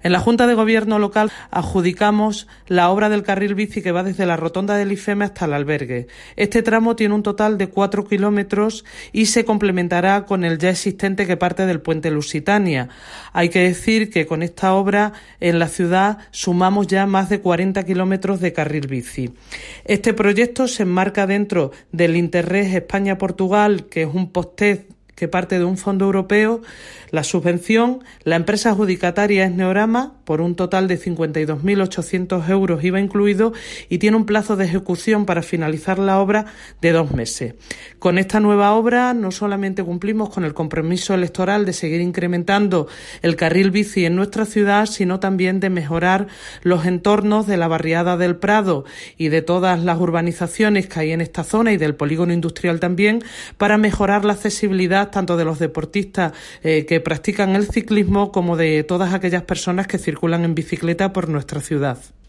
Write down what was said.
En la Junta de Gobierno local adjudicamos la obra del carril bici que va desde la rotonda del IFEME hasta el albergue. Este tramo tiene un total de 4 kilómetros y se complementará con el ya existente que parte del puente Lusitania. Hay que decir que con esta obra en la ciudad sumamos ya más de 40 kilómetros de carril bici. Este proyecto se enmarca dentro del Interreg España-Portugal, que es un POSTED que parte de un fondo europeo. La subvención, la empresa adjudicataria es Neorama, por un total de 52.800 euros IVA incluido, y tiene un plazo de ejecución para finalizar la obra de 2 meses. Con esta nueva obra no solamente cumplimos con el compromiso electoral de seguir incrementando el carril bici en nuestra ciudad, sino también de mejorar los entornos de la barriada del Prado y de todas las urbanizaciones que hay en esta zona y del polígono industrial también, para mejorar la accesibilidad tanto de los deportistas que practican el ciclismo como de todas aquellas personas que circulan en bicicleta por nuestra ciudad.